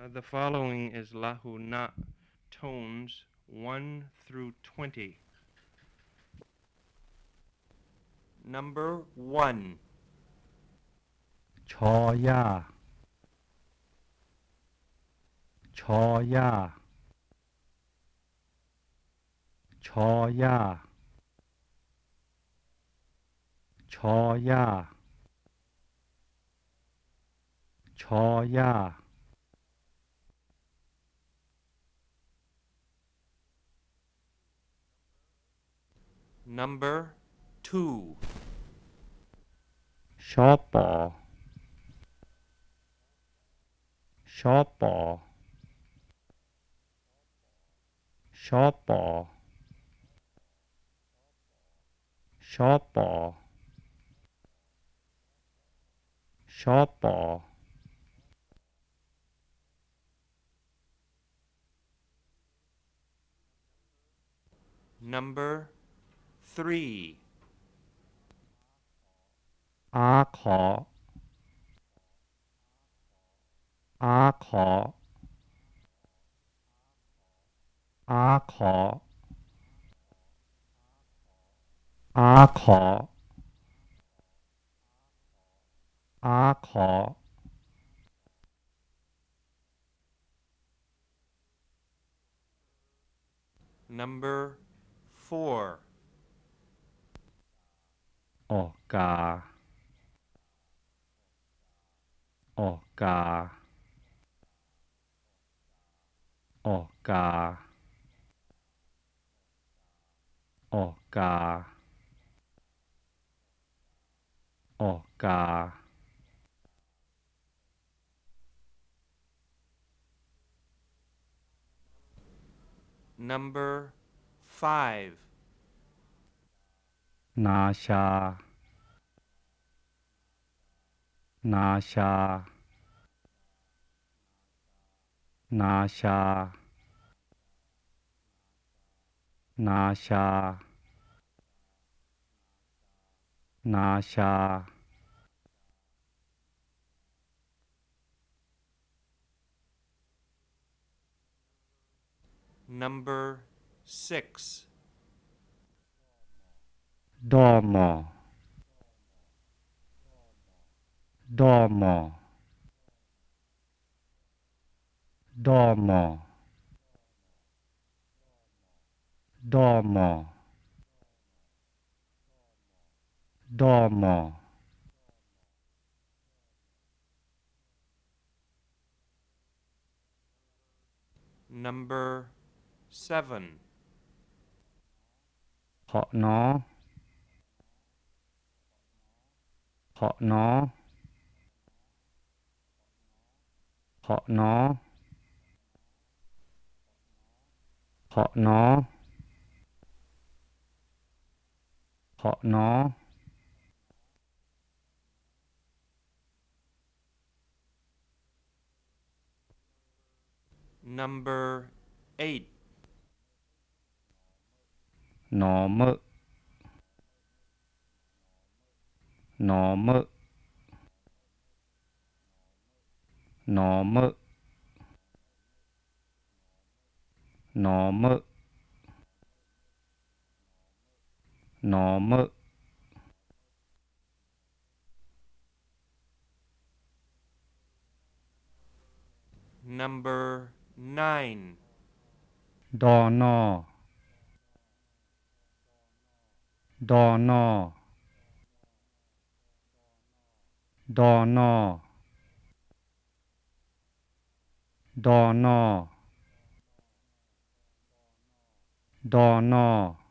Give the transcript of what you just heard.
The following is Lahuna tones 1 through 20. Number 1. ชอย่าชอย่าชอย่าชอย่าชอย่า Number 2. ชอปอชอปอชอปอชอปอชอปอ Number 3. อาขออาขออาขออาขออาขอ Number 4. ออกกาออกกาออกกาออกกาออกกา Number 5. นาชานาชานาชานาชานาชา Number 6. ดอมอดอมอดอมอดอมอดอมอ Number 7. ขอหนอขอหนอขอหนอขอหนอขอหนอ Number 8. หนอมะหนอมะหนอมะหนอมะหนอมะ Number 9. ดอนอดอนอดอนอดอนอดอนอ